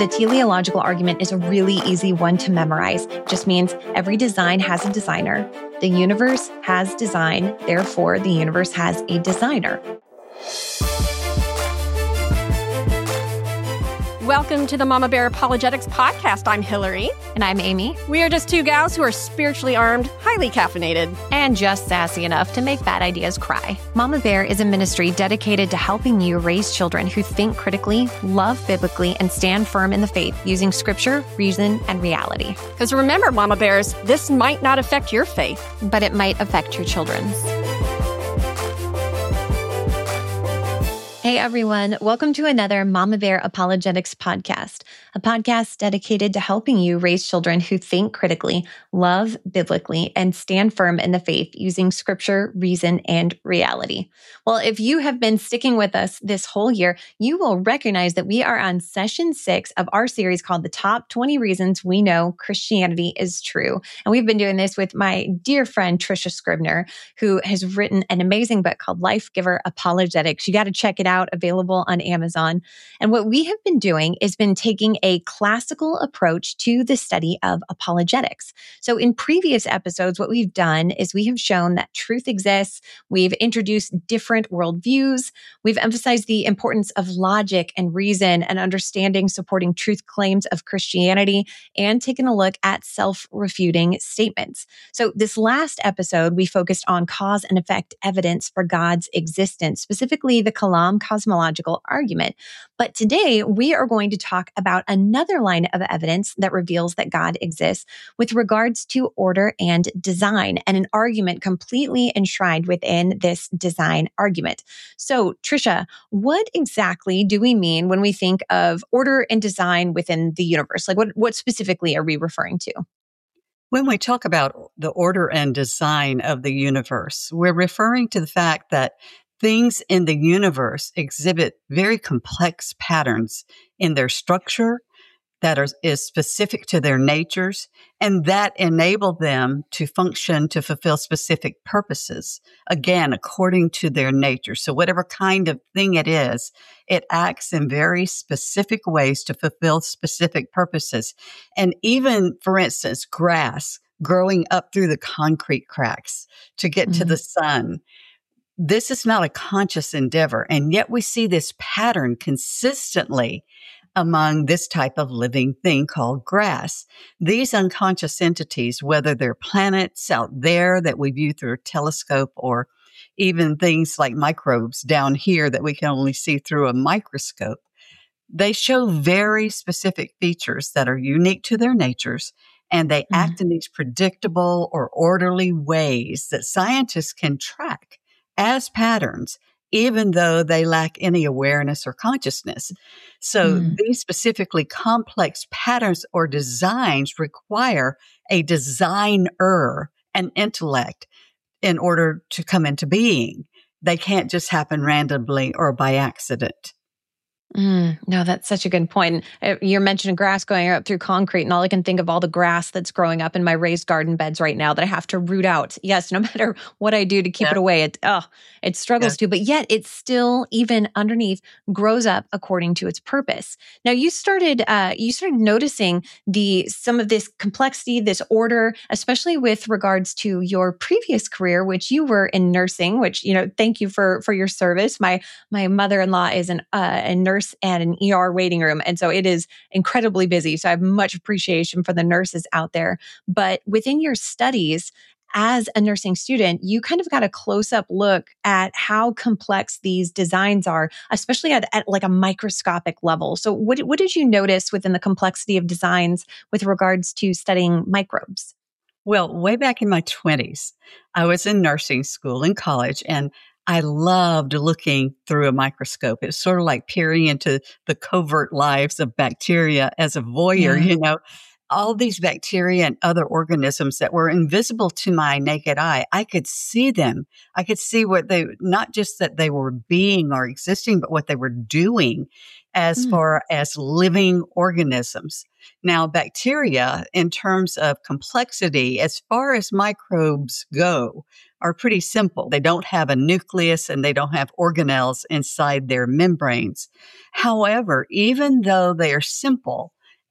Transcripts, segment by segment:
The teleological argument is a really easy one to memorize. It just means every design has a designer. The universe has design, therefore the universe has a designer. Welcome to the Mama Bear Apologetics Podcast. I'm Hillary. And I'm Amy. We are just two gals who are spiritually armed, highly caffeinated, and just sassy enough to make bad ideas cry. Mama Bear is a ministry dedicated to helping you raise children who think critically, love biblically, and stand firm in the faith using scripture, reason, and reality. Because remember, Mama Bears, this might not affect your faith, but it might affect your children's. Hey everyone, welcome to another Mama Bear Apologetics podcast, a podcast dedicated to helping you raise children who think critically, love biblically, and stand firm in the faith using scripture, reason, and reality. Well, if you have been sticking with us this whole year, you will recognize that we are on session 6 of our series called The Top 20 Reasons We Know Christianity is True. And we've been doing this with my dear friend, Tricia Scribner, who has written an amazing book called Life Giver Apologetics. You got to check it out. Available on Amazon. And what we have been doing is been taking a classical approach to the study of apologetics. So in previous episodes, what we've done is we have shown that truth exists. We've introduced different worldviews. We've emphasized the importance of logic and reason and understanding supporting truth claims of Christianity and taken a look at self-refuting statements. So this last episode, we focused on cause and effect evidence for God's existence, specifically the Kalam cosmological argument. But today we are going to talk about another line of evidence that reveals that God exists with regards to order and design, and an argument completely enshrined within this design argument. So, Tricia, what exactly do we mean when we think of order and design within the universe? Like what specifically are we referring to? When we talk about the order and design of the universe, we're referring to the fact that things in the universe exhibit very complex patterns in their structure that is specific to their natures, and that enable them to function to fulfill specific purposes, again, according to their nature. So whatever kind of thing it is, it acts in very specific ways to fulfill specific purposes. And even, for instance, grass growing up through the concrete cracks to get to the sun. This is not a conscious endeavor, and yet we see this pattern consistently among this type of living thing called grass. These unconscious entities, whether they're planets out there that we view through a telescope or even things like microbes down here that we can only see through a microscope, they show very specific features that are unique to their natures, and they act in these predictable or orderly ways that scientists can track as patterns, even though they lack any awareness or consciousness. So these specifically complex patterns or designs require a designer, an intellect, in order to come into being. They can't just happen randomly or by accident. No, that's such a good point. You're mentioning grass going up through concrete, and all I can think of all the grass that's growing up in my raised garden beds right now that I have to root out. Yes, no matter what I do to keep it away, it struggles to, but yet it still, even underneath, grows up according to its purpose. Now, you started noticing some of this complexity, this order, especially with regards to your previous career, which you were in nursing. Which, thank you for your service. My mother-in-law is a nurse and an ER waiting room. And so it is incredibly busy. So I have much appreciation for the nurses out there. But within your studies as a nursing student, you kind of got a close-up look at how complex these designs are, especially at like a microscopic level. So what did you notice within the complexity of designs with regards to studying microbes? Well, way back in my 20s, I was in nursing school in college, and I loved looking through a microscope. It's sort of like peering into the covert lives of bacteria as a voyeur, all these bacteria and other organisms that were invisible to my naked eye. I could see them. I could see not just that they were being or existing, but what they were doing as far as living organisms. Now, bacteria, in terms of complexity, as far as microbes go, are pretty simple. They don't have a nucleus and they don't have organelles inside their membranes. However, even though they are simple,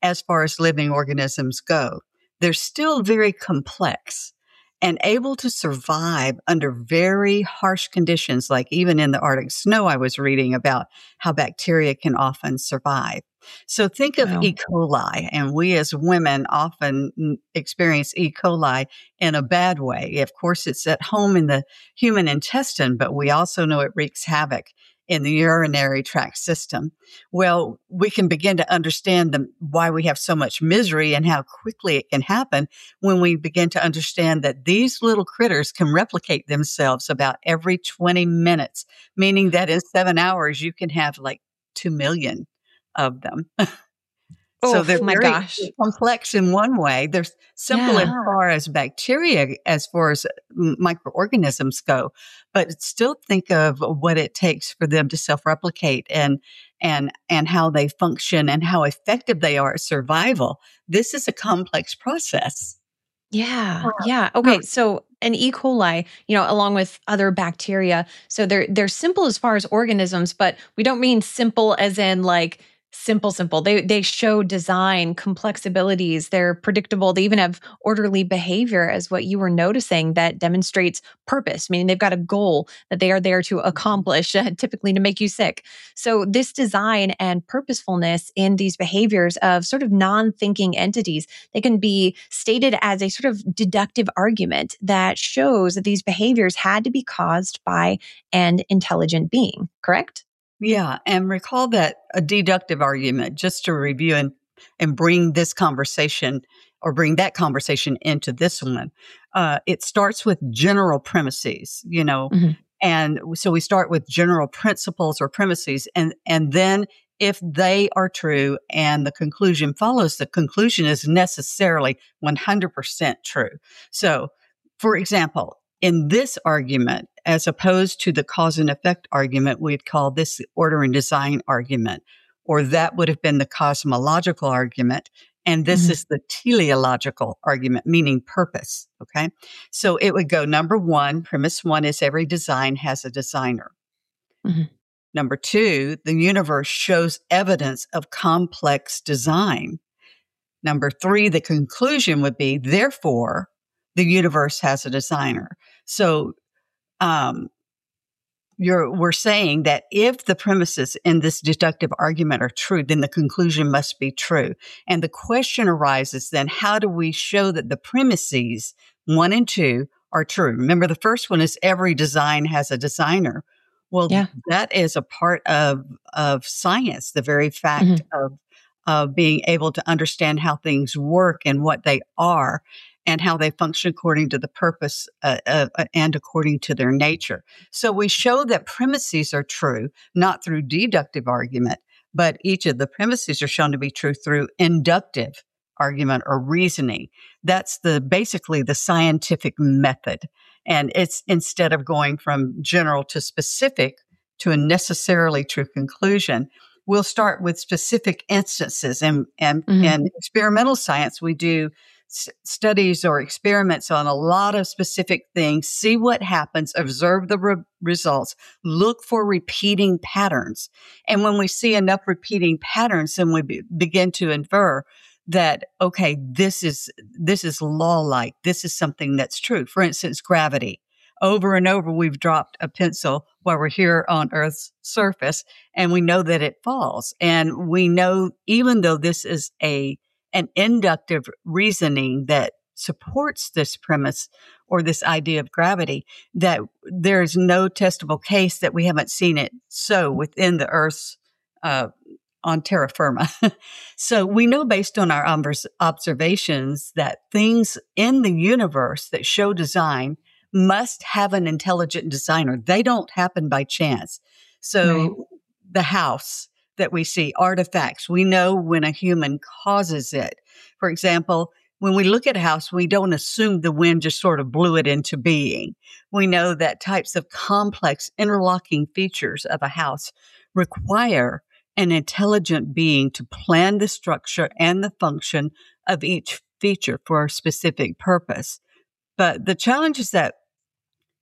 as far as living organisms go. They're still very complex and able to survive under very harsh conditions, like even in the Arctic snow. I was reading about how bacteria can often survive. So think of Wow. E. coli, and we as women often experience E. coli in a bad way. Of course, it's at home in the human intestine, but we also know it wreaks havoc in the urinary tract system. Well, we can begin to understand why we have so much misery and how quickly it can happen when we begin to understand that these little critters can replicate themselves about every 20 minutes, meaning that in 7 hours, you can have like 2 million of them. So Oh they're my very gosh. complex in one way. They're simple as Yeah. far as bacteria, as far as microorganisms go, but still think of what it takes for them to self-replicate and how they function and how effective they are at survival. This is a complex process. Yeah. Yeah. Okay. So an E. coli, along with other bacteria, so they're simple as far as organisms, but we don't mean simple as in like simple. They show design, complex abilities. They're predictable. They even have orderly behavior, as what you were noticing, that demonstrates purpose, meaning they've got a goal that they are there to accomplish, typically to make you sick. So this design and purposefulness in these behaviors of sort of non-thinking entities, they can be stated as a sort of deductive argument that shows that these behaviors had to be caused by an intelligent being, correct? Yeah, and recall that a deductive argument, just to review and bring this conversation or bring that conversation into this one. It starts with general premises, Mhm. and so we start with general principles or premises, and then if they are true and the conclusion follows, the conclusion is necessarily 100% true. So, for example, in this argument, as opposed to the cause and effect argument, we'd call this the order and design argument, or that would have been the cosmological argument. And this Mhm. is the teleological argument, meaning purpose. Okay. So it would go number one, premise one is every design has a designer. Mhm. Number two, the universe shows evidence of complex design. Number three, the conclusion would be, therefore, the universe has a designer. So, um, we're saying that if the premises in this deductive argument are true, then the conclusion must be true. And the question arises then, how do we show that the premises one and two are true? Remember, the first one is every design has a designer. Well, Yeah. that is a part of science, the very fact Mhm. of being able to understand how things work and what they are and how they function according to the purpose and according to their nature. So we show that premises are true, not through deductive argument, but each of the premises are shown to be true through inductive argument or reasoning. That's basically the scientific method. And it's instead of going from general to specific to a necessarily true conclusion, we'll start with specific instances. And Mhm. in experimental science, we do studies or experiments on a lot of specific things, see what happens, observe the results, look for repeating patterns. And when we see enough repeating patterns, then we begin to infer that, okay, this is law-like. This is something that's true. For instance, gravity. Over and over, we've dropped a pencil while we're here on Earth's surface, and we know that it falls. And we know, even though this is an inductive reasoning that supports this premise or this idea of gravity, that there's no testable case that we haven't seen it so within the Earth's on terra firma. So we know based on our observations that things in the universe that show design must have an intelligent designer. They don't happen by chance. Right. So the house that we see, artifacts, we know when a human causes it. For example, when we look at a house, we don't assume the wind just sort of blew it into being. We know that types of complex interlocking features of a house require an intelligent being to plan the structure and the function of each feature for a specific purpose. But the challenge is that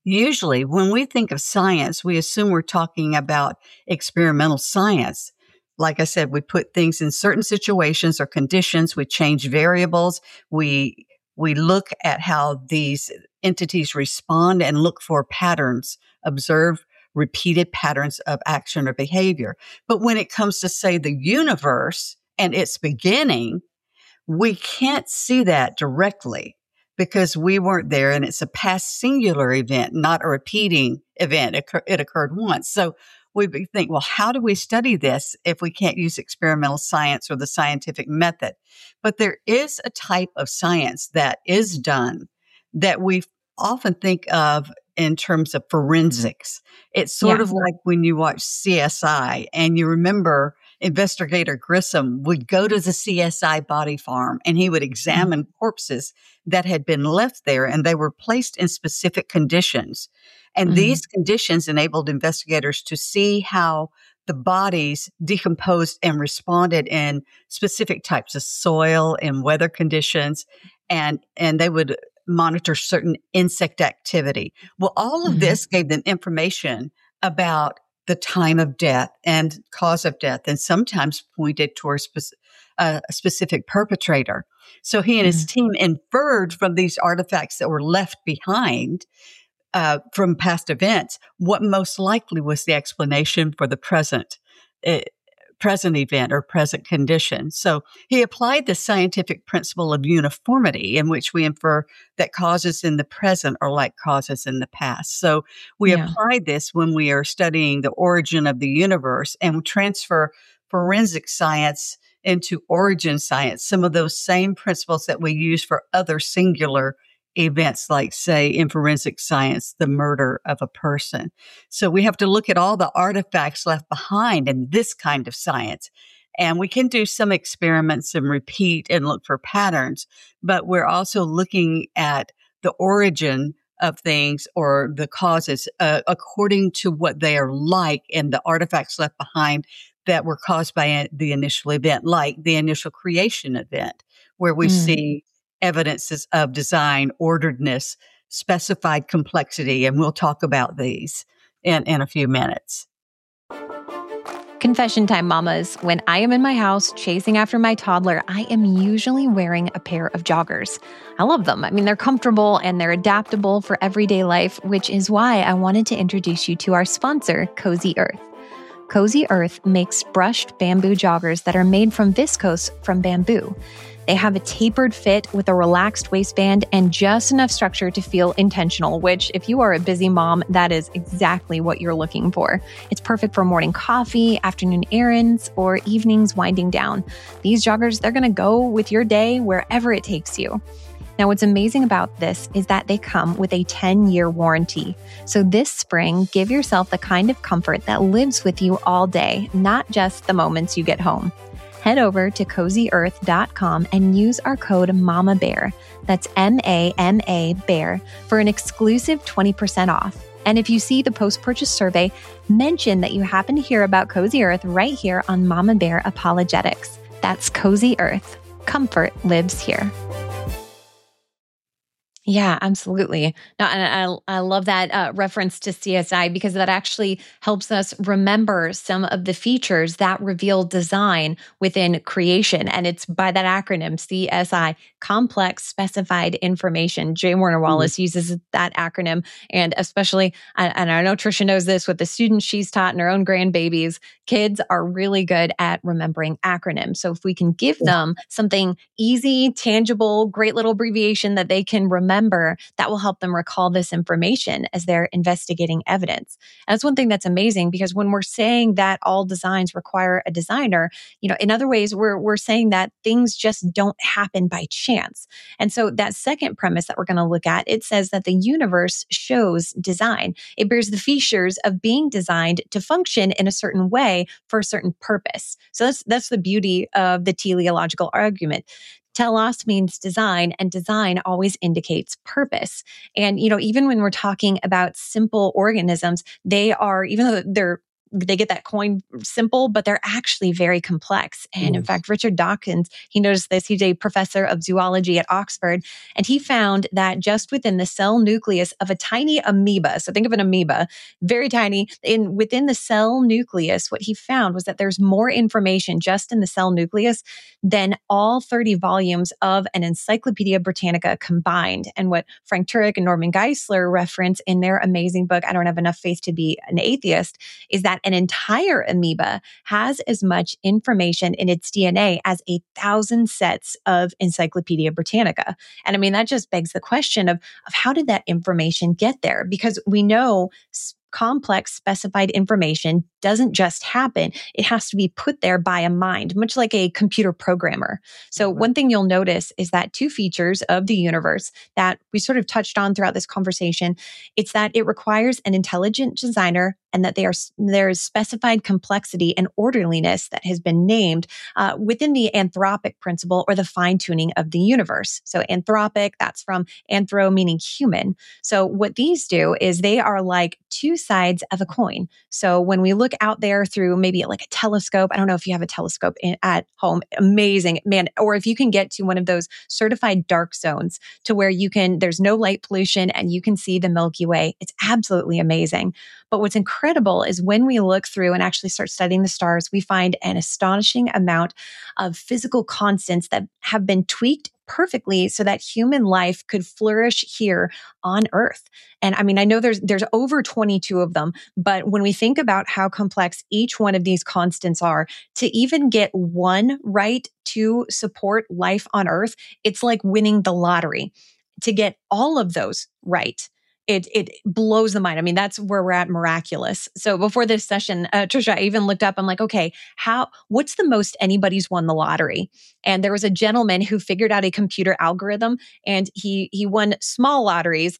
usually when we think of science, we assume we're talking about experimental science. like I said, we put things in certain situations or conditions. We change variables. We look at how these entities respond and look for patterns, observe repeated patterns of action or behavior. But when it comes to, say, the universe and its beginning, we can't see that directly because we weren't there, and it's a past singular event, not a repeating event. It occurred once. So we think, well, how do we study this if we can't use experimental science or the scientific method? But there is a type of science that is done that we often think of in terms of forensics. It's sort of like when you watch CSI and you remember Investigator Grissom would go to the CSI body farm and he would examine corpses that had been left there, and they were placed in specific conditions. And these conditions enabled investigators to see how the bodies decomposed and responded in specific types of soil and weather conditions. And they would monitor certain insect activity. Well, all of this gave them information about the time of death and cause of death, and sometimes pointed towards a specific perpetrator. So he and his team inferred from these artifacts that were left behind from past events what most likely was the explanation for the present event or present condition. So he applied the scientific principle of uniformity, in which we infer that causes in the present are like causes in the past. So we applied this when we are studying the origin of the universe, and transfer forensic science into origin science, some of those same principles that we use for other singular events, like, say, in forensic science, the murder of a person. So we have to look at all the artifacts left behind in this kind of science. And we can do some experiments and repeat and look for patterns, but we're also looking at the origin of things or the causes according to what they are like in the artifacts left behind that were caused by the initial event, like the initial creation event, where we see evidences of design, orderedness, specified complexity, and we'll talk about these in a few minutes. Confession time, mamas. When I am in my house chasing after my toddler, I am usually wearing a pair of joggers. I love them. I mean, they're comfortable and they're adaptable for everyday life, which is why I wanted to introduce you to our sponsor, Cozy Earth. Cozy Earth makes brushed bamboo joggers that are made from viscose from bamboo. They have a tapered fit with a relaxed waistband and just enough structure to feel intentional, which, if you are a busy mom, that is exactly what you're looking for. It's perfect for morning coffee, afternoon errands, or evenings winding down. These joggers, they're going to go with your day wherever it takes you. Now, what's amazing about this is that they come with a 10-year warranty. So this spring, give yourself the kind of comfort that lives with you all day, not just the moments you get home. Head over to CozyEarth.com and use our code MAMABEAR, that's MAMA Bear, for an exclusive 20% off. And if you see the post-purchase survey, mention that you happen to hear about Cozy Earth right here on Mama Bear Apologetics. That's Cozy Earth. Comfort lives here. Yeah, absolutely. No, and I love that reference to CSI, because that actually helps us remember some of the features that reveal design within creation. And it's by that acronym, CSI, Complex Specified Information. J. Warner Wallace uses that acronym. And especially, and I know Trisha knows this, with the students she's taught and her own grandbabies, kids are really good at remembering acronyms. So if we can give them something easy, tangible, great little abbreviation that they can remember, that will help them recall this information as they're investigating evidence. And that's one thing that's amazing, because when we're saying that all designs require a designer, in other ways, we're saying that things just don't happen by chance. And so that second premise that we're going to look at, it says that the universe shows design. It bears the features of being designed to function in a certain way for a certain purpose. So that's the beauty of the teleological argument. Telos means design, and design always indicates purpose. And, even when we're talking about simple organisms, they are, even though they're they get that coin simple, but they're actually very complex. And in fact, Richard Dawkins, he noticed this. He's a professor of zoology at Oxford, and he found that just within the cell nucleus of a tiny amoeba, so think of an amoeba, very tiny, within the cell nucleus, what he found was that there's more information just in the cell nucleus than all 30 volumes of an Encyclopedia Britannica combined. And what Frank Turek and Norman Geisler reference in their amazing book, I Don't Have Enough Faith to Be an Atheist, is that an entire amoeba has as much information in its DNA as 1,000 sets of Encyclopedia Britannica. And I mean, that just begs the question of how did that information get there? Because we know complex specified information doesn't just happen. It has to be put there by a mind, much like a computer programmer. So one thing you'll notice is that two features of the universe that we sort of touched on throughout this conversation, it's that it requires an intelligent designer and that there's specified complexity and orderliness that has been named within the anthropic principle or the fine-tuning of the universe. So anthropic, that's from anthro meaning human. So what these do is they are like two sides of a coin. So when we look out there through maybe like a telescope, I don't know if you have a telescope at home, amazing, man, or if you can get to one of those certified dark zones to where there's no light pollution and you can see the Milky Way. It's absolutely amazing. But what's incredible is when we look through and actually start studying the stars, we find an astonishing amount of physical constants that have been tweaked perfectly so that human life could flourish here on Earth. And I mean, I know there's over 22 of them, but when we think about how complex each one of these constants are, to even get one right to support life on Earth, it's like winning the lottery. To get all of those right, it blows the mind. I mean, that's where we're at, miraculous. So before this session, Trisha, I even looked up, I'm like, okay, what's the most anybody's won the lottery? And there was a gentleman who figured out a computer algorithm and he won small lotteries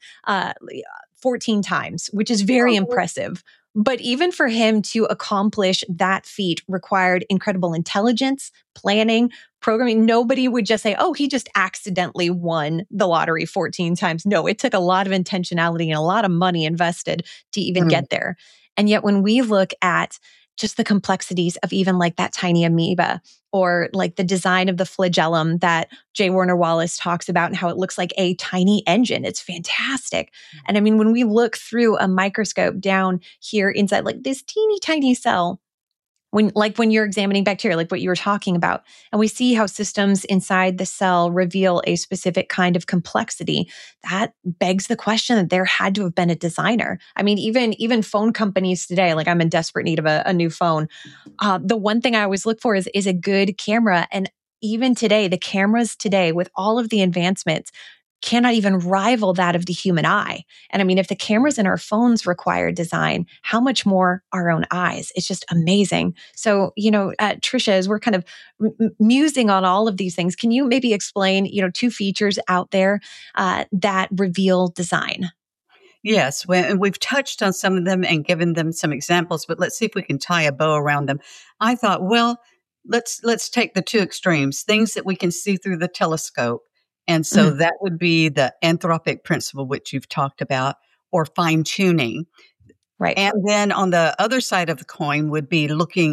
14 times, which is very impressive. But even for him to accomplish that feat required incredible intelligence, planning, programming. Nobody would just say, oh, he just accidentally won the lottery 14 times. No, it took a lot of intentionality and a lot of money invested to even get there. And yet when we look at just the complexities of even like that tiny amoeba or like the design of the flagellum that J. Warner Wallace talks about and how it looks like a tiny engine. It's fantastic. And I mean, when we look through a microscope down here inside like this teeny tiny cell, when you're examining bacteria, like what you were talking about, and we see how systems inside the cell reveal a specific kind of complexity, that begs the question that there had to have been a designer. I mean, even phone companies today, like I'm in desperate need of a new phone. The one thing I always look for is a good camera. And even today, the cameras today with all of the advancements cannot even rival that of the human eye. And I mean, if the cameras in our phones require design, how much more our own eyes? It's just amazing. So, Trisha, as we're kind of musing on all of these things, can you maybe explain, two features out there that reveal design? Yes, and we've touched on some of them and given them some examples, but let's see if we can tie a bow around them. I thought, well, let's take the two extremes, things that we can see through the telescope. And so that would be the anthropic principle, which you've talked about, or fine tuning. Right. And then on the other side of the coin would be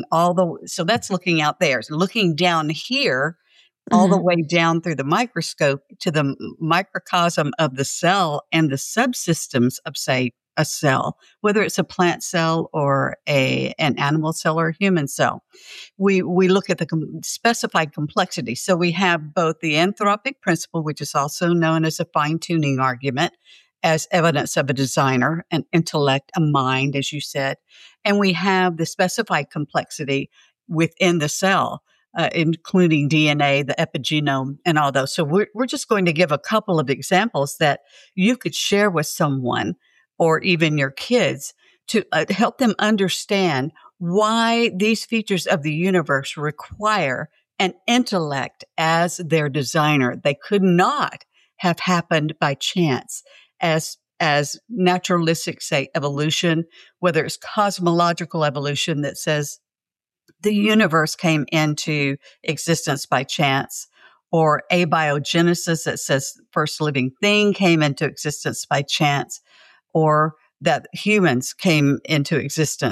so that's looking out there, so looking down here, all the way down through the microscope to the microcosm of the cell and the subsystems of, say, a cell, whether it's a plant cell or an animal cell or a human cell. We look at the specified complexity. So we have both the anthropic principle, which is also known as a fine-tuning argument, as evidence of a designer, an intellect, a mind, as you said. And we have the specified complexity within the cell, including DNA, the epigenome, and all those. So we're just going to give a couple of examples that you could share with someone or even your kids to help them understand why these features of the universe require an intellect as their designer. They could not have happened by chance as naturalistic, say, evolution, whether it's cosmological evolution that says the universe came into existence by chance, or abiogenesis that says first living thing came into existence by chance, or that humans came into existence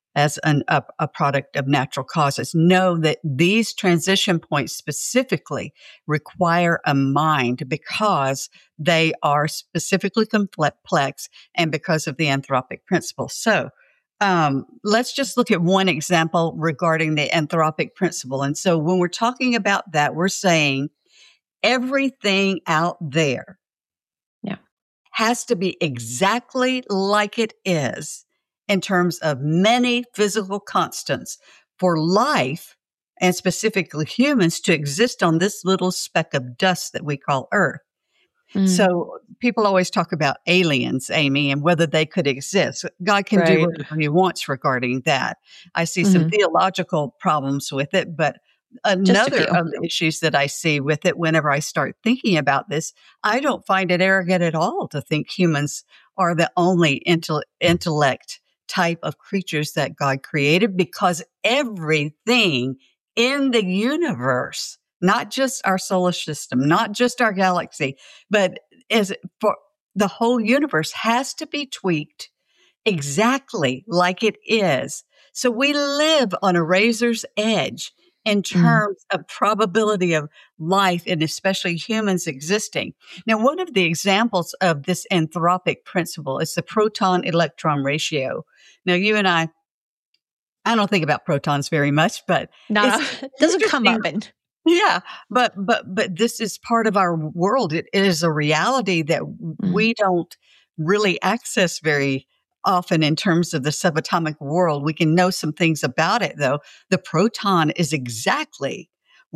as a product of natural causes. Know that these transition points specifically require a mind because they are specifically complex and because of the anthropic principle. So let's just look at one example regarding the anthropic principle. And so when we're talking about that, we're saying everything out there has to be exactly like it is in terms of many physical constants for life, and specifically humans, to exist on this little speck of dust that we call Earth. So people always talk about aliens, Amy, and whether they could exist. God can do whatever he wants regarding that. I see some theological problems with it, but another of the issues that I see with it whenever I start thinking about this, I don't find it arrogant at all to think humans are the only intellect type of creatures that God created, because everything in the universe, not just our solar system, not just our galaxy, but for the whole universe, has to be tweaked exactly like it is. So we live on a razor's edge in terms of probability of life, and especially humans existing. Now, one of the examples of this anthropic principle is the proton-electron ratio. Now, you and I don't think about protons very much, but it doesn't come up. Yeah, but this is part of our world. It is a reality that we don't really access very often in terms of the subatomic world. We can know some things about it, though. The proton is exactly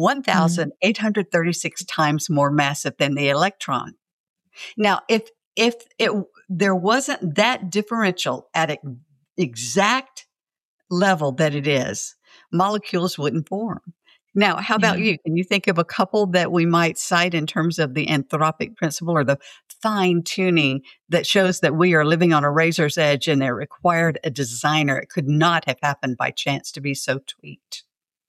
1,836 times more massive than the electron. Now, if there wasn't that differential at an exact level that it is, molecules wouldn't form. Now, how about you? Can you think of a couple that we might cite in terms of the anthropic principle or the fine tuning that shows that we are living on a razor's edge and it required a designer? It could not have happened by chance to be so tweaked.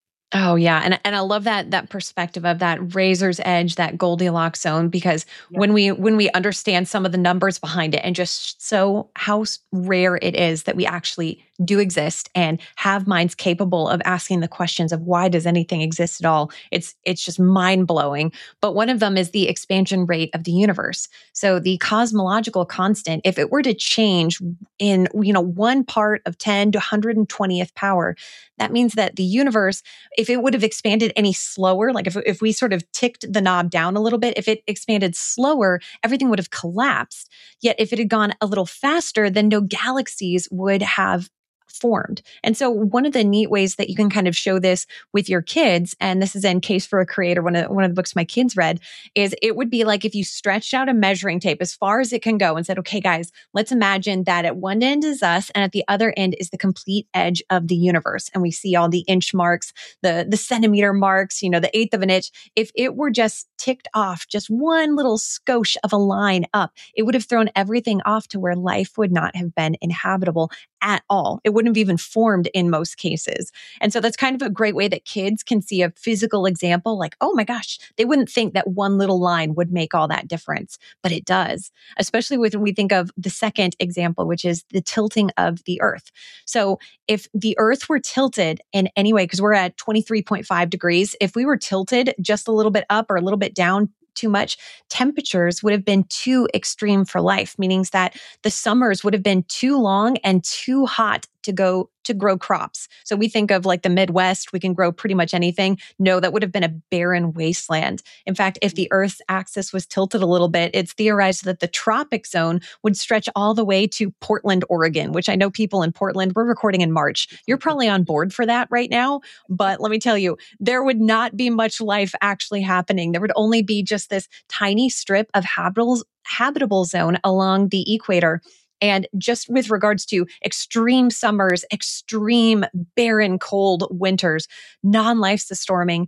Oh yeah. And I love that perspective of that razor's edge, that Goldilocks zone, because when we understand some of the numbers behind it and just how rare it is that we actually do exist and have minds capable of asking the questions of why does anything exist at all, it's just mind-blowing. But one of them is the expansion rate of the universe. So the cosmological constant, if it were to change in 1 part of 10 to 120th power, that means that the universe, if it would have expanded any slower, like if we sort of ticked the knob down a little bit, if it expanded slower, everything would have collapsed. Yet if it had gone a little faster, then no galaxies would have formed. And so one of the neat ways that you can kind of show this with your kids, and this is in Case for a Creator, one of the books my kids read, is it would be like if you stretched out a measuring tape as far as it can go and said, okay, guys, let's imagine that at one end is us and at the other end is the complete edge of the universe. And we see all the inch marks, the centimeter marks, the eighth of an inch. If it were just ticked off just one little skosh of a line up, it would have thrown everything off to where life would not have been inhabitable at all. It wouldn't have even formed in most cases. And so that's kind of a great way that kids can see a physical example like, oh my gosh, they wouldn't think that one little line would make all that difference, but it does, especially when we think of the second example, which is the tilting of the Earth. So if the Earth were tilted in any way, because we're at 23.5 degrees, if we were tilted just a little bit up or a little bit down too much, temperatures would have been too extreme for life, meaning that the summers would have been too long and too hot to grow crops. So we think of like the Midwest, we can grow pretty much anything. No, that would have been a barren wasteland. In fact, if the Earth's axis was tilted a little bit, it's theorized that the tropic zone would stretch all the way to Portland, Oregon, which I know people in Portland, we're recording in March. You're probably on board for that right now. But let me tell you, there would not be much life actually happening. There would only be just this tiny strip of habitable zone along the equator. And just with regards to extreme summers, extreme barren cold winters, non-life sustaining,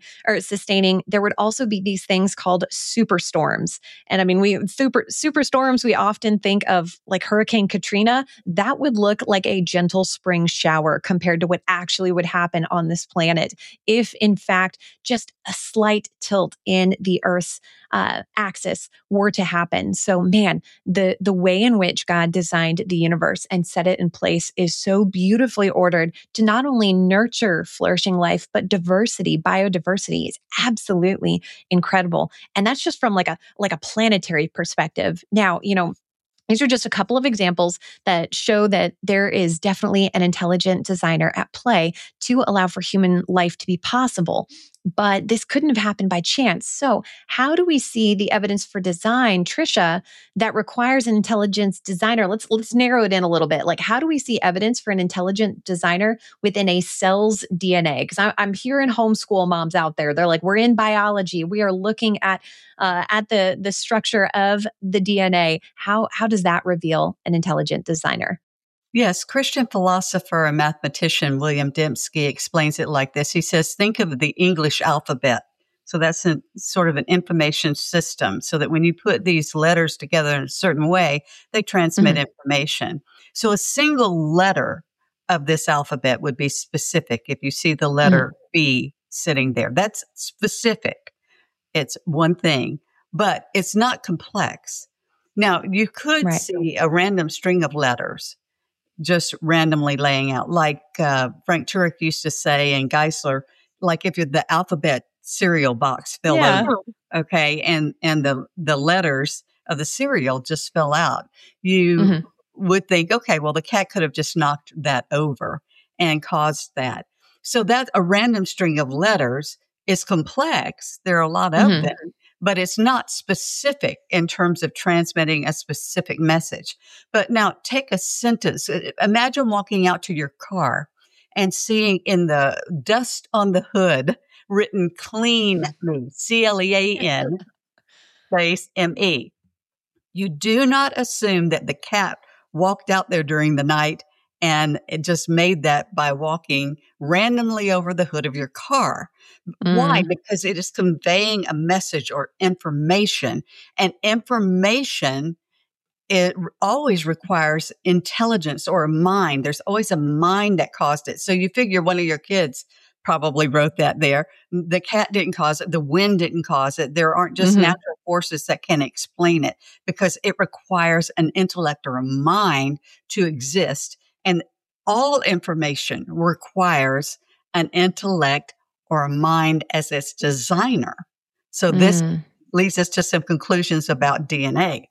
there would also be these things called superstorms. And I mean, superstorms, we often think of like Hurricane Katrina. That would look like a gentle spring shower compared to what actually would happen on this planet if, in fact, just a slight tilt in the Earth's axis were to happen. So man, the way in which God designed the universe and set it in place is so beautifully ordered to not only nurture flourishing life, but diversity, biodiversity is absolutely incredible. And that's just from like a planetary perspective. Now, these are just a couple of examples that show that there is definitely an intelligent designer at play to allow for human life to be possible. But this couldn't have happened by chance. So how do we see the evidence for design, Trisha, that requires an intelligent designer? Let's narrow it in a little bit. Like, how do we see evidence for an intelligent designer within a cell's DNA? Because I'm hearing homeschool moms out there. They're like, we're in biology. We are looking at the structure of the DNA. How does that reveal an intelligent designer? Yes, Christian philosopher and mathematician William Dembski explains it like this. He says, think of the English alphabet. So that's sort of an information system, so that when you put these letters together in a certain way, they transmit information. So a single letter of this alphabet would be specific. If you see the letter B sitting there, that's specific. It's one thing, but it's not complex. Now, you could see a random string of letters just randomly laying out, like Frank Turek used to say in Geisler, like if you're the alphabet cereal box fell over, okay, and the letters of the cereal just fell out, you would think, okay, well, the cat could have just knocked that over and caused that. So that a random string of letters is complex. There are a lot of them, but it's not specific in terms of transmitting a specific message. But now take a sentence. Imagine walking out to your car and seeing in the dust on the hood written clean, CLEAN, space ME. You do not assume that the cat walked out there during the night and it just made that by walking randomly over the hood of your car. Why? Because it is conveying a message or information. And information, it always requires intelligence or a mind. There's always a mind that caused it. So you figure one of your kids probably wrote that there. The cat didn't cause it. The wind didn't cause it. There aren't just natural forces that can explain it, because it requires an intellect or a mind to exist. And all information requires an intellect or a mind as its designer. So this leads us to some conclusions about DNA.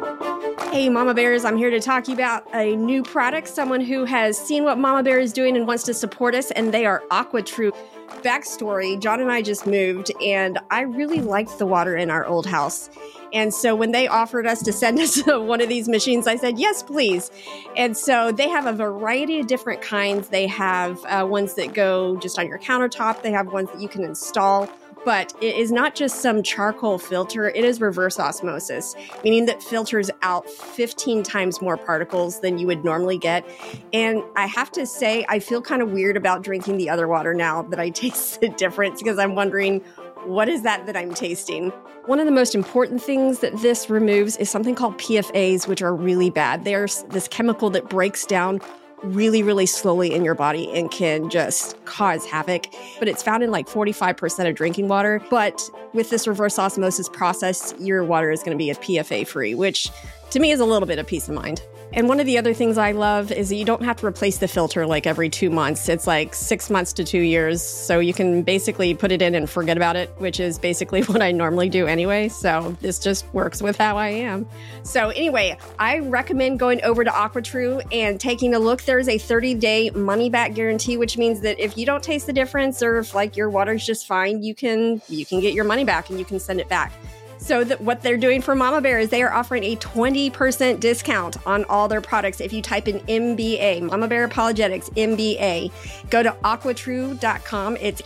Hey, Mama Bears, I'm here to talk to you about a new product, someone who has seen what Mama Bear is doing and wants to support us, and they are AquaTrue. Backstory, John and I just moved, and I really liked the water in our old house. And so when they offered us to send us one of these machines, I said, yes, please. And so they have a variety of different kinds. They have ones that go just on your countertop. They have ones that you can install. But it is not just some charcoal filter. It is reverse osmosis, meaning that filters out 15 times more particles than you would normally get. And I have to say, I feel kind of weird about drinking the other water now that I taste the difference, because I'm wondering, what is that I'm tasting? One of the most important things that this removes is something called PFAs, which are really bad. There's this chemical that breaks down really, really slowly in your body and can just cause havoc. But it's found in like 45% of drinking water. But with this reverse osmosis process, your water is going to be PFA free, which to me is a little bit of peace of mind. And one of the other things I love is that you don't have to replace the filter like every 2 months. It's like 6 months to 2 years. So you can basically put it in and forget about it, which is basically what I normally do anyway. So this just works with how I am. So anyway, I recommend going over to AquaTrue and taking a look. There's a 30-day money-back guarantee, which means that if you don't taste the difference, or if like your water's just fine, you can get your money back and you can send it back. So what they're doing for Mama Bear is they are offering a 20% discount on all their products if you type in MBA, Mama Bear Apologetics, MBA. Go to aquatrue.com. It's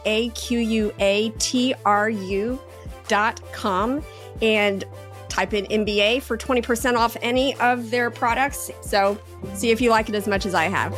AQUATRU.com and type in MBA for 20% off any of their products. So see if you like it as much as I have.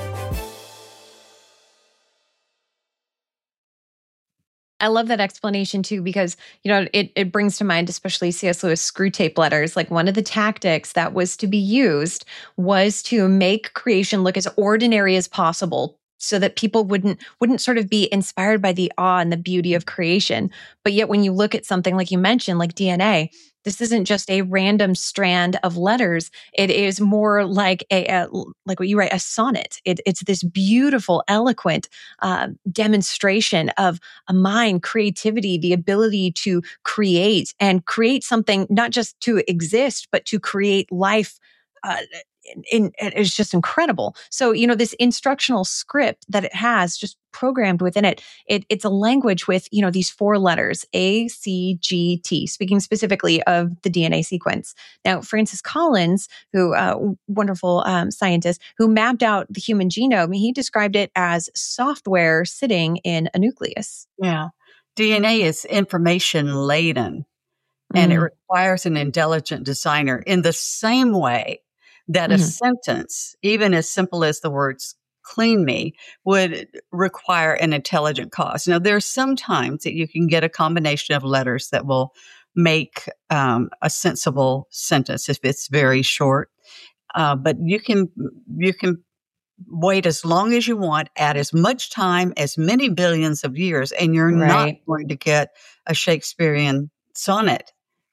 I love that explanation too, because, it brings to mind, especially C.S. Lewis screw tape letters. Like one of the tactics that was to be used was to make creation look as ordinary as possible so that people wouldn't sort of be inspired by the awe and the beauty of creation. But yet when you look at something like you mentioned, like DNA, this isn't just a random strand of letters. It is more like like what you write, a sonnet. It's this beautiful, eloquent demonstration of a mind, creativity, the ability to create and create something, not just to exist, but to create life. It's just incredible. So, this instructional script that it has just programmed within it's a language with, these 4 letters, A, C, G, T, speaking specifically of the DNA sequence. Now, Francis Collins, who, wonderful scientist who mapped out the human genome, he described it as software sitting in a nucleus. Yeah. DNA is information laden, and it requires an intelligent designer in the same way that a sentence, even as simple as the words clean me, would require an intelligent cause. Now, there's some times that you can get a combination of letters that will make a sensible sentence if it's very short. But you can wait as long as you want, add as much time, as many billions of years, and you're not going to get a Shakespearean sonnet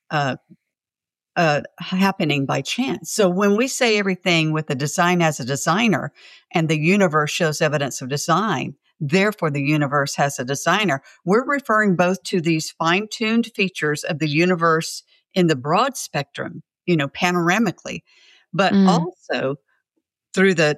happening by chance. So when we say everything with the design as a designer and the universe shows evidence of design, therefore the universe has a designer, we're referring both to these fine-tuned features of the universe in the broad spectrum, panoramically, but also through the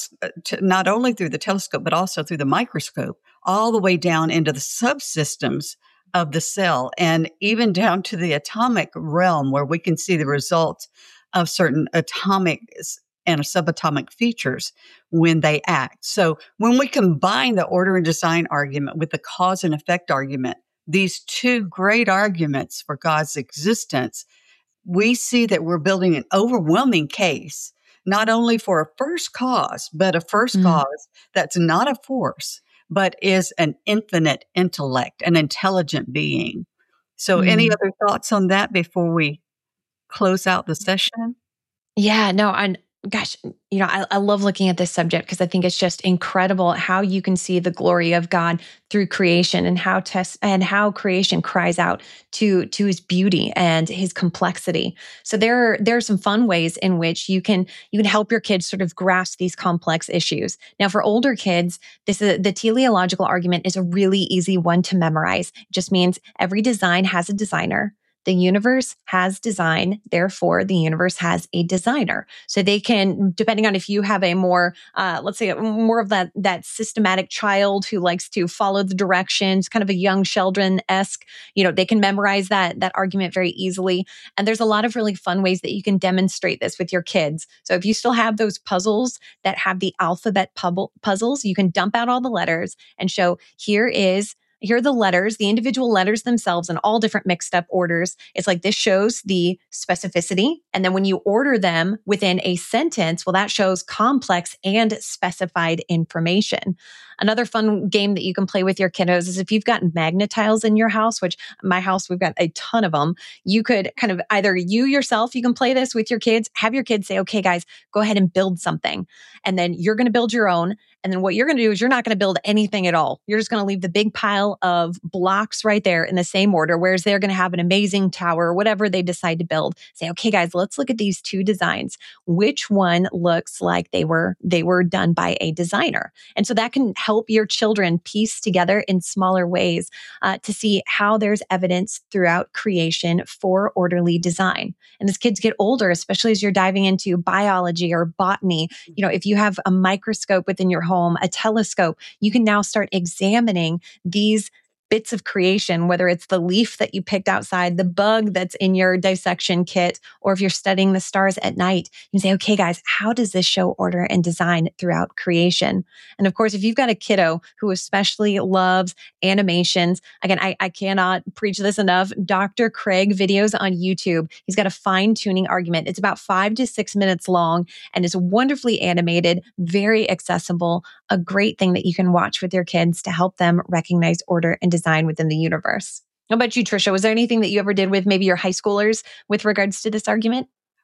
not only through the telescope, but also through the microscope, all the way down into the subsystems of the cell, and even down to the atomic realm, where we can see the results of certain atomic and subatomic features when they act. So when we combine the order and design argument with the cause and effect argument, these 2 great arguments for God's existence, we see that we're building an overwhelming case, not only for a first cause, but a first cause that's not a force, but is an infinite intellect, an intelligent being. So any other thoughts on that before we close out the session? Yeah, no, and gosh, I love looking at this subject because I think it's just incredible how you can see the glory of God through creation and how creation cries out to his beauty and his complexity. So there are some fun ways in which you can help your kids sort of grasp these complex issues. Now, for older kids, the teleological argument is a really easy one to memorize. It just means every design has a designer. The universe has design, therefore the universe has a designer. So they can, depending on if you have a more, let's say more of that systematic child who likes to follow the directions, kind of a young Sheldon-esque, they can memorize that argument very easily. And there's a lot of really fun ways that you can demonstrate this with your kids. So if you still have those puzzles that have the alphabet puzzles, you can dump out all the letters and show here are the letters, the individual letters themselves in all different mixed up orders. It's like this shows the specificity. And then when you order them within a sentence, well, that shows complex and specified information. Another fun game that you can play with your kiddos is if you've got magnet tiles in your house, which my house, we've got a ton of them. You could kind of either you yourself, you can play this with your kids, have your kids say, okay, guys, go ahead and build something. And then you're going to build your own. And then what you're going to do is you're not going to build anything at all. You're just going to leave the big pile of blocks right there in the same order, whereas they're going to have an amazing tower or whatever they decide to build. Say, okay, guys, let's look at these 2 designs. Which one looks like they were done by a designer? And so that can help your children piece together in smaller ways to see how there's evidence throughout creation for orderly design. And as kids get older, especially as you're diving into biology or botany, if you have a microscope within your home, a telescope, you can now start examining these bits of creation, whether it's the leaf that you picked outside, the bug that's in your dissection kit, or if you're studying the stars at night, you can say, okay, guys, how does this show order and design throughout creation? And of course, if you've got a kiddo who especially loves animations, again, I cannot preach this enough, Dr. Craig videos on YouTube. He's got a fine-tuning argument. It's about 5 to 6 minutes long and is wonderfully animated, very accessible, a great thing that you can watch with your kids to help them recognize order and design within the universe. How about you, Trisha? Was there anything that you ever did with maybe your high schoolers with regards to this argument?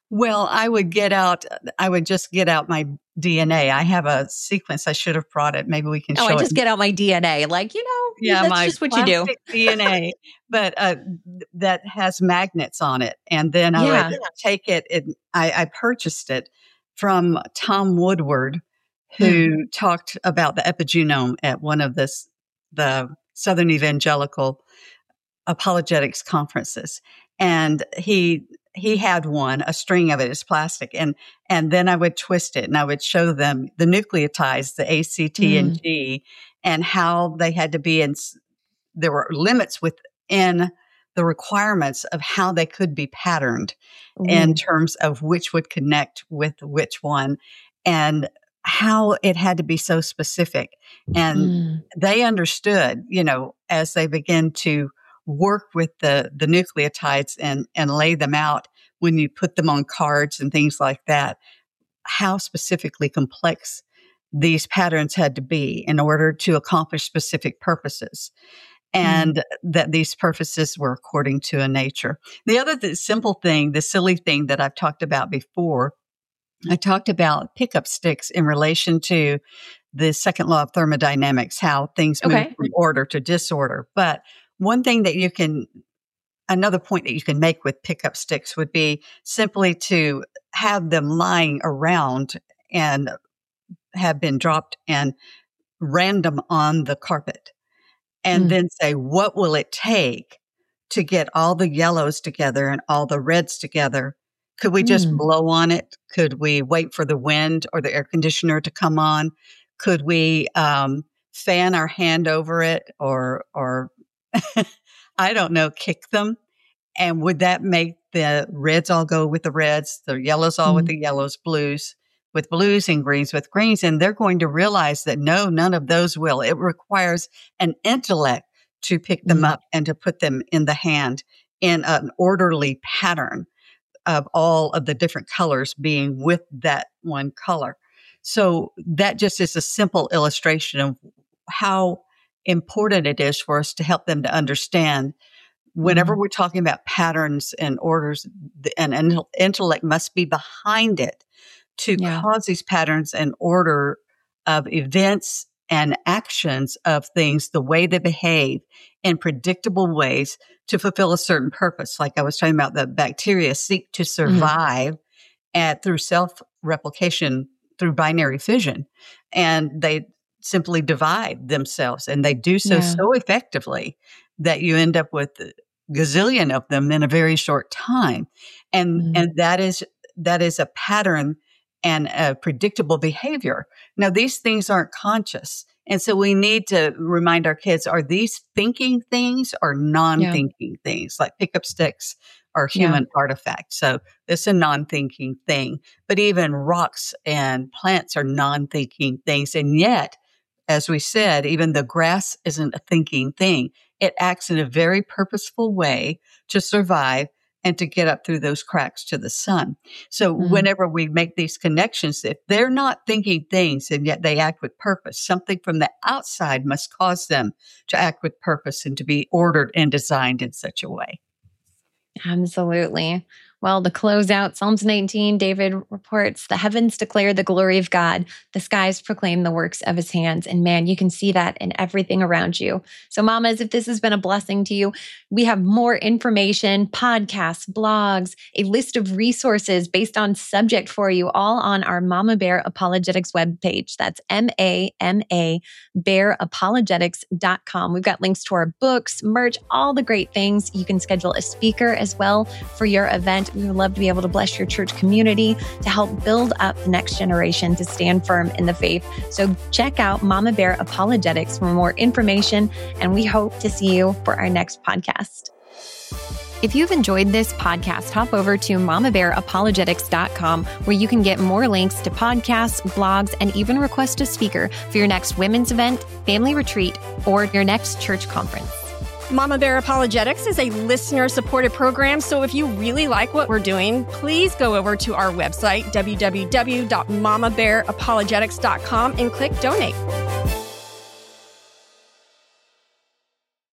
Well, I would just get out my DNA. I have a sequence. I should have brought it. Maybe we can show it. I just get out my DNA. Yeah, that's my just what you do. DNA, but that has magnets on it. And then I would take it. I purchased it from Tom Woodward, who talked about the epigenome at one of the Southern Evangelical Apologetics conferences. And he had a string of it is plastic. And then I would twist it and I would show them the nucleotides, the A, C, T, and G, and how they had to be there were limits within the requirements of how they could be patterned in terms of which would connect with which one and how it had to be so specific. And they understood, as they began to work with the nucleotides and lay them out when you put them on cards and things like that, how specifically complex these patterns had to be in order to accomplish specific purposes. And that these purposes were according to a nature. The other simple thing, the silly thing that I've talked about before, I talked about pickup sticks in relation to the second law of thermodynamics, how things move from order to disorder. But one thing another point that you can make with pickup sticks would be simply to have them lying around and have been dropped and random on the carpet. And then say, what will it take to get all the yellows together and all the reds together? Could we just blow on it? Could we wait for the wind or the air conditioner to come on? Could we fan our hand over it or I don't know, kick them? And would that make the reds all go with the reds, the yellows all with the yellows, blues with blues and greens with greens? And they're going to realize that no, none of those will. It requires an intellect to pick them up and to put them in the hand in an orderly pattern of all of the different colors being with that one color. So that just is a simple illustration of how important it is for us to help them to understand whenever we're talking about patterns and orders, an intellect must be behind it to cause these patterns and order of events and actions of things, the way they behave in predictable ways to fulfill a certain purpose. Like I was talking about, the bacteria seek to survive through self-replication, through binary fission, and they simply divide themselves, and they do so effectively that you end up with a gazillion of them in a very short time. And that is a pattern and a predictable behavior. Now, these things aren't conscious. And so we need to remind our kids, are these thinking things or non-thinking things? Like pickup sticks are human artifacts. So it's a non-thinking thing. But even rocks and plants are non-thinking things. And yet, as we said, even the grass isn't a thinking thing. It acts in a very purposeful way to survive and to get up through those cracks to the sun. So whenever we make these connections, if they're not thinking things and yet they act with purpose, something from the outside must cause them to act with purpose and to be ordered and designed in such a way. Absolutely. Well, to close out Psalms 19, David reports, the heavens declare the glory of God. The skies proclaim the works of his hands. And man, you can see that in everything around you. So mamas, if this has been a blessing to you, we have more information, podcasts, blogs, a list of resources based on subject for you, all on our Mama Bear Apologetics webpage. That's MAMA bearapologetics.com. We've got links to our books, merch, all the great things. You can schedule a speaker as well for your event. We would love to be able to bless your church community to help build up the next generation to stand firm in the faith. So check out Mama Bear Apologetics for more information, and we hope to see you for our next podcast. If you've enjoyed this podcast, hop over to mamabearapologetics.com, where you can get more links to podcasts, blogs, and even request a speaker for your next women's event, family retreat, or your next church conference. Mama Bear Apologetics is a listener-supported program, so if you really like what we're doing, please go over to our website, www.mamabearapologetics.com, and click Donate.